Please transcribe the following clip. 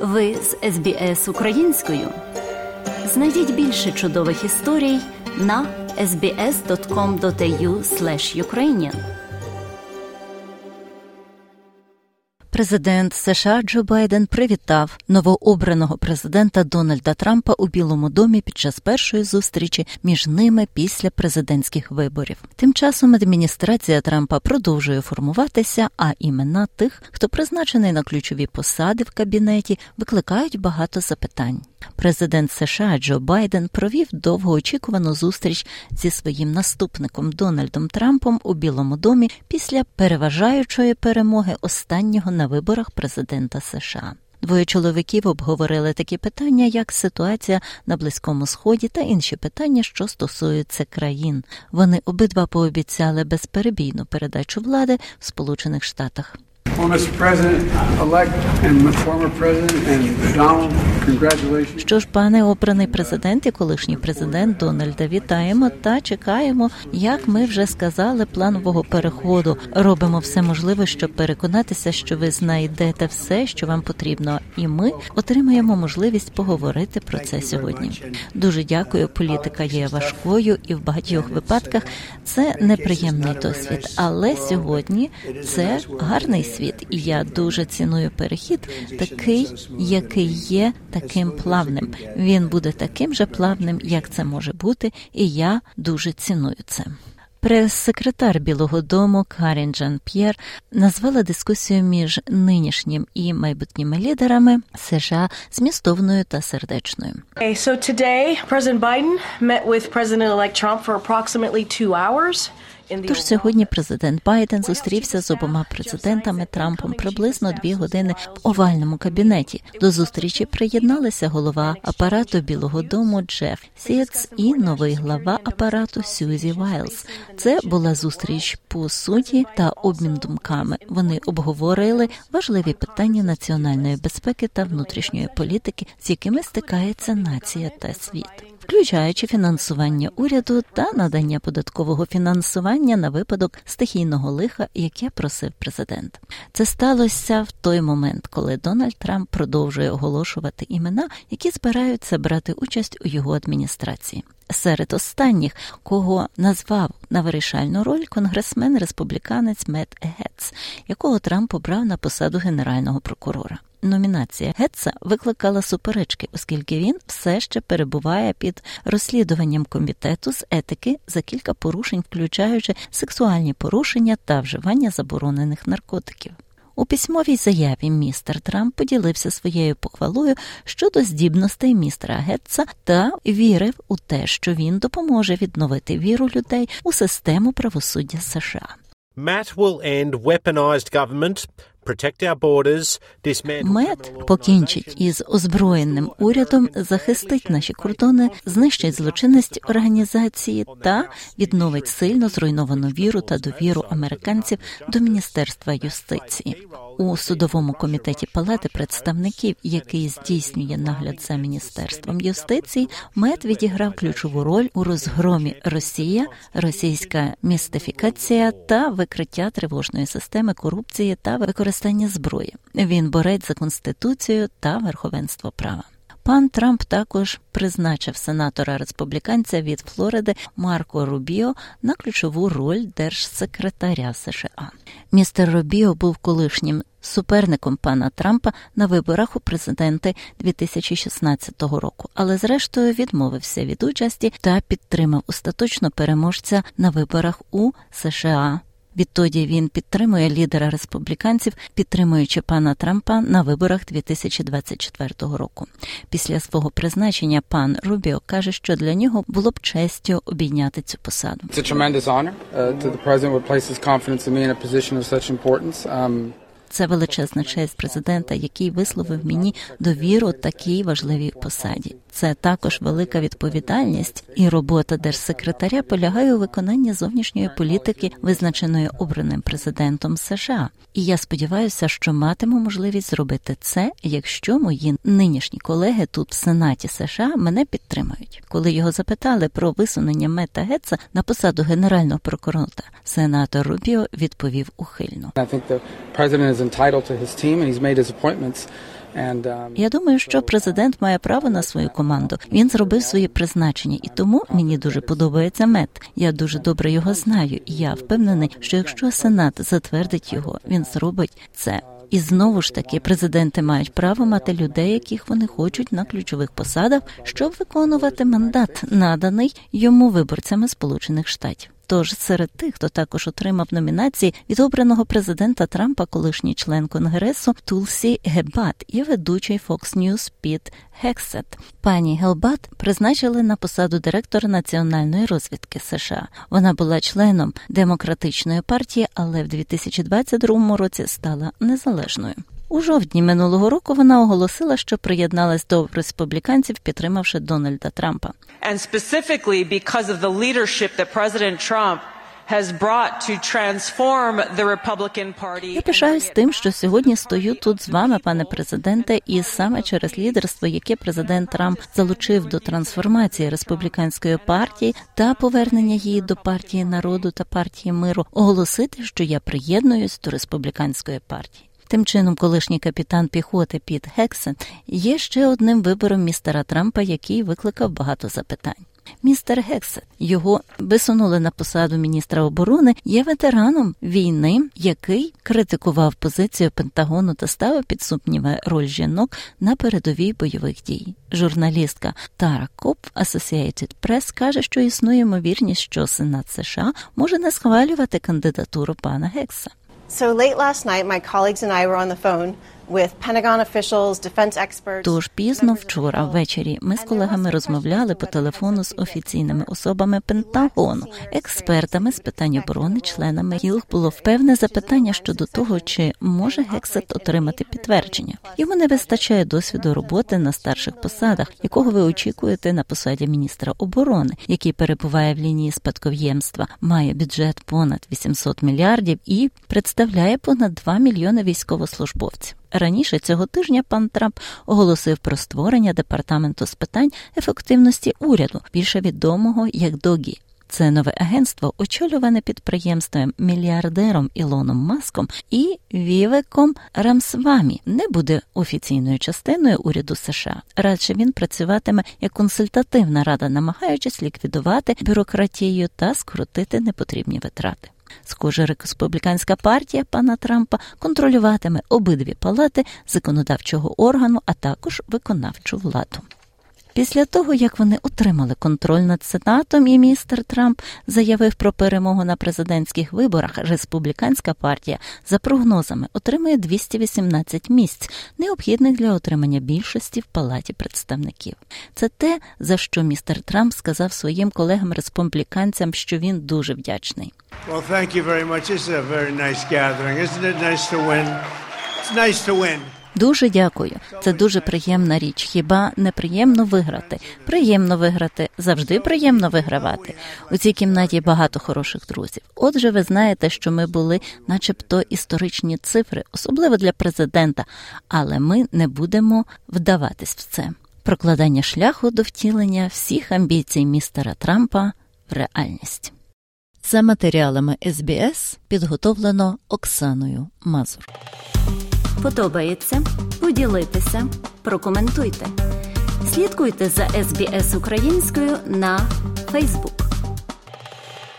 Ви з СБС українською. Знайдіть більше чудових історій на sbs.com.au/Ukrainian. Президент США Джо Байден привітав новообраного президента Дональда Трампа у Білому домі під час першої зустрічі між ними після президентських виборів. Тим часом адміністрація Трампа продовжує формуватися, а імена тих, хто призначений на ключові посади в кабінеті, викликають багато запитань. Президент США Джо Байден провів довгоочікувану зустріч зі своїм наступником Дональдом Трампом у Білому домі після переважаючої перемоги останнього на виборах президента США. Двоє чоловіків обговорили такі питання, як ситуація на Близькому Сході та інші питання, що стосуються країн. Вони обидва пообіцяли безперебійну передачу влади в Сполучених Штатах. Що ж, пане обраний президент і колишній президент Дональда, вітаємо та чекаємо, як ми вже сказали, планового переходу. Робимо все можливе, щоб переконатися, що ви знайдете все, що вам потрібно, і ми отримаємо можливість поговорити про це сьогодні. Дуже дякую, політика є важкою і в багатьох випадках це неприємний досвід, але сьогодні це гарний світ. І я дуже ціную перехід такий, який є таким плавним. Він буде таким же плавним, як це може бути, і я дуже ціную це. Прес-секретар Білого дому Карін Жан-П'єр назвала дискусію між нинішнім і майбутніми лідерами США змістовною та сердечною. So today, President Biden met with President-elect Trump for approximately 2 hours. Тож сьогодні президент Байден зустрівся з обома президентами Трампом приблизно 2 години в овальному кабінеті. До зустрічі приєдналися голова апарату Білого дому Джеф Сіетс і новий глава апарату Сюзі Вайлз. Це була зустріч по суті та обмін думками. Вони обговорили важливі питання національної безпеки та внутрішньої політики, з якими стикається нація та світ, включаючи фінансування уряду та надання податкового фінансування на випадок стихійного лиха, яке просив президент. Це сталося в той момент, коли Дональд Трамп продовжує оголошувати імена, які збираються брати участь у його адміністрації. Серед останніх, кого назвав на вирішальну роль конгресмен-республіканець Мет Гетц, якого Трамп обрав на посаду генерального прокурора. Номінація Гетца викликала суперечки, оскільки він все ще перебуває під розслідуванням комітету з етики за кілька порушень, включаючи сексуальні порушення та вживання заборонених наркотиків. У письмовій заяві містер Трамп поділився своєю похвалою щодо здібностей містера Гетца та вірив у те, що він допоможе відновити віру людей у систему правосуддя США. Matt will end weaponized government, protect our borders, Мет покінчить із озброєним урядом, захистить наші кордони, знищить злочинність організації та відновить сильно зруйновану віру та довіру американців до Міністерства юстиції. У судовому комітеті Палати представників, який здійснює нагляд за Міністерством юстиції, Мет відіграв ключову роль у розгромі Росія, російська містифікація та викриття тривожної системи корупції та використання зброї. Він борець за Конституцію та верховенство права. Пан Трамп також призначив сенатора-республіканця від Флориди Марко Рубіо на ключову роль держсекретаря США. Містер Рубіо був колишнім суперником пана Трампа на виборах у президенти 2016 року, але зрештою відмовився від участі та підтримав остаточно переможця на виборах у США. Відтоді він підтримує лідера республіканців, підтримуючи пана Трампа на виборах 2024 року. Після свого призначення пан Рубіо каже, що для нього було б честю обійняти цю посаду. Це величезна честь президента, який висловив мені довіру такій важливій посаді. Це також велика відповідальність, і робота держсекретаря полягає у виконанні зовнішньої політики, визначеної обраним президентом США. І я сподіваюся, що матиму можливість зробити це, якщо мої нинішні колеги тут в Сенаті США мене підтримають. Коли його запитали про висунення Мета Гетца на посаду генерального прокурора, сенатор Рубіо відповів ухильно. entitled to his team and he's made his appointments Я думаю, що президент має право на свою команду. Він зробив своє призначення, і тому мені дуже подобається Мет. Я дуже добре його знаю, і я впевнений, що якщо Сенат затвердить його, він зробить це. І знову ж таки, президенти мають право мати людей, яких вони хочуть на ключових посадах, щоб виконувати мандат, наданий йому виборцями Сполучених Штатів. Тож серед тих, хто також отримав номінації від обраного президента Трампа, колишній член Конгресу Тулсі Геббат і ведучий Fox News Піт Гексет. Пані Геббат призначили на посаду директора національної розвідки США. Вона була членом Демократичної партії, але в 2022 році стала незалежною. У жовтні минулого року вона оголосила, що приєдналась до республіканців, підтримавши Дональда Трампа. And specifically because of the leadership that President Trump has brought to transform the Republican Party. Я пишаюсь тим, що сьогодні стою тут з вами, пане президенте, і саме через лідерство, яке президент Трамп залучив до трансформації республіканської партії та повернення її до партії народу та партії миру, оголосити, що я приєднуюсь до республіканської партії. Тим чином, колишній капітан піхоти Піт Гексет є ще одним вибором містера Трампа, який викликав багато запитань. Містер Гексет, його висунули на посаду міністра оборони, є ветераном війни, який критикував позицію Пентагону та ставив під сумніви роль жінок на передовій бойових дій. Журналістка Тара Коп Associated Press каже, що існує ймовірність, що Сенат США може не схвалювати кандидатуру пана Гекса. So late last night, my colleagues and I were on the phone with Pentagon officials, defense experts. Тож пізно вчора ввечері ми з колегами розмовляли по телефону з офіційними особами Пентагону, експертами з питань оборони, членами яких було впевнене запитання щодо того, чи може Гексет отримати підтвердження. Йому не вистачає досвіду роботи на старших посадах, якого ви очікуєте на посаді міністра оборони, який перебуває в лінії спадкоємства, має бюджет понад 800 мільярдів і представляє понад 2 мільйони військовослужбовців. Раніше цього тижня пан Трамп оголосив про створення департаменту з питань ефективності уряду, більше відомого як ДОГІ. Це нове агентство, очолюване підприємством-мільярдером Ілоном Маском і Вівеком Рамсвамі, не буде офіційною частиною уряду США. Радше він працюватиме як консультативна рада, намагаючись ліквідувати бюрократію та скоротити непотрібні витрати. Схоже, республіканська партія пана Трампа контролюватиме обидві палати законодавчого органу, а також виконавчу владу. Після того, як вони отримали контроль над Сенатом і містер Трамп заявив про перемогу на президентських виборах, республіканська партія, за прогнозами, отримує 218 місць, необхідних для отримання більшості в Палаті представників. Це те, за що містер Трамп сказав своїм колегам-республіканцям, що він дуже вдячний. Well, thank you very much. This is a very nice gathering. Isn't it nice to win? It's nice to win. Дуже дякую. Це дуже приємна річ. Хіба не приємно виграти? Приємно виграти. Завжди приємно вигравати. У цій кімнаті багато хороших друзів. Отже, ви знаєте, що ми були начебто історичні цифри, особливо для президента, але ми не будемо вдаватись в це. Прокладання шляху до втілення всіх амбіцій містера Трампа в реальність. За матеріалами СБС підготовлено Оксаною Мазур. Подобається? Поділіться, прокоментуйте. Слідкуйте за СБС українською на Facebook.